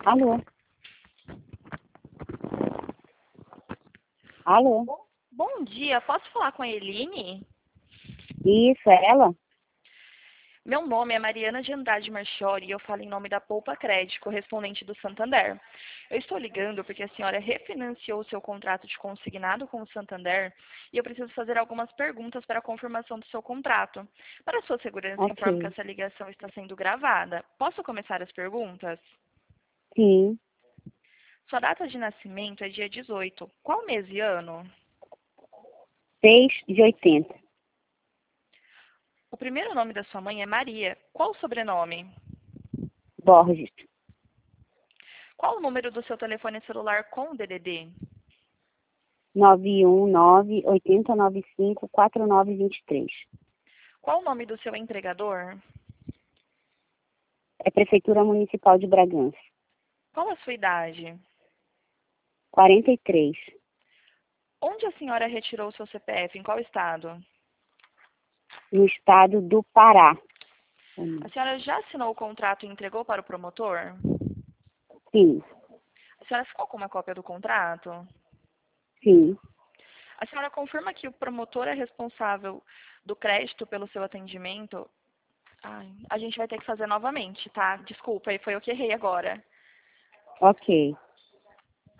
Alô? Alô? Bom dia, posso falar com a Eline? Isso, é ela? Meu nome é Mariana de Andrade Marchiori e eu falo em nome da Poupa Crédito, correspondente do Santander. Eu estou ligando porque a senhora refinanciou o seu contrato de consignado com o Santander e eu preciso fazer algumas perguntas para a confirmação do seu contrato. Para a sua segurança, informo que Ok. essa ligação está sendo gravada. Posso começar as perguntas? Sim. Sua data de nascimento é dia 18. Qual mês e ano? 6 de 80. O primeiro nome da sua mãe é Maria. Qual o sobrenome? Borges. Qual o número do seu telefone celular com DDD? 919-8095-4923. Qual o nome do seu entregador? É Prefeitura Municipal de Bragança. Qual a sua idade? 43. Onde a senhora retirou o seu CPF? Em qual estado? No estado do Pará. A senhora já assinou o contrato e entregou para o promotor? Sim. A senhora ficou com uma cópia do contrato? Sim. A senhora confirma que o promotor é responsável do crédito pelo seu atendimento? A gente vai ter que fazer novamente, tá? Desculpa, foi eu que errei agora. Ok.